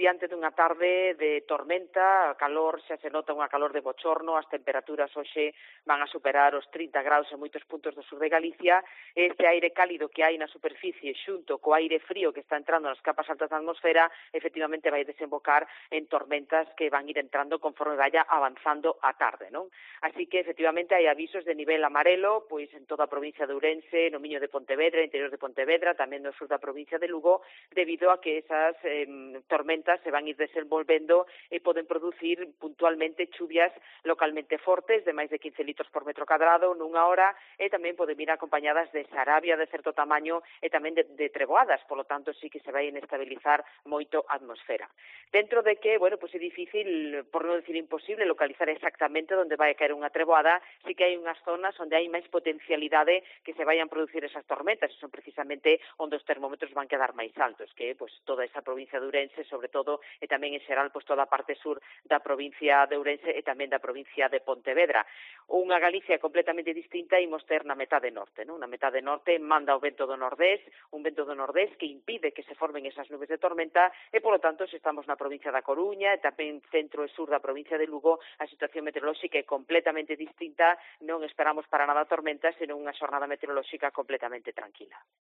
diante dunha tarde de tormenta, a calor, xa se nota unha calor de bochorno, as temperaturas hoxe van a superar os 30 graus en moitos puntos do sur de Galicia, este aire cálido que hai na superficie xunto co aire frío que está entrando nas capas altas da atmosfera, efectivamente vai desembocar en tormentas que van ir entrando conforme vaya avanzando a tarde, non? Así que, efectivamente, hai avisos de nivel amarelo, pois en toda a provincia de Ourense, no Miño de Pontevedra, interior de Pontevedra, tamén no sur da provincia de Lugo, debido a que esas tormentas se van ir desenvolvendo e poden producir puntualmente chuvias localmente fortes de máis de 15 litros por metro cadrado nunha hora e tamén poden vir acompañadas de sarabia de certo tamaño e tamén de treboadas, polo tanto sí que se vai inestabilizar moito a atmosfera. Dentro de que, bueno, pues é difícil, por non decir imposible, localizar exactamente onde vai caer unha treboada, sí que hai unhas zonas onde hai máis potencialidade que se vayan producir esas tormentas, e son precisamente onde os termómetros van quedar máis altos, que pues toda esa provincia de Ourense, sobre todo, e tamén en xeral pues toda a parte sur da provincia de Ourense e tamén da provincia de Pontevedra. Unha Galicia completamente distinta imos ter na metade norte, non? Na metade norte manda o vento do nordés, un vento do nordés que impide que se formen esas nubes de tormenta e, polo tanto, se estamos na provincia da Coruña e tamén centro e sur da provincia de Lugo, a situación meteorolóxica é completamente distinta, non esperamos para nada tormentas, senón unha xornada meteorolóxica completamente tranquila.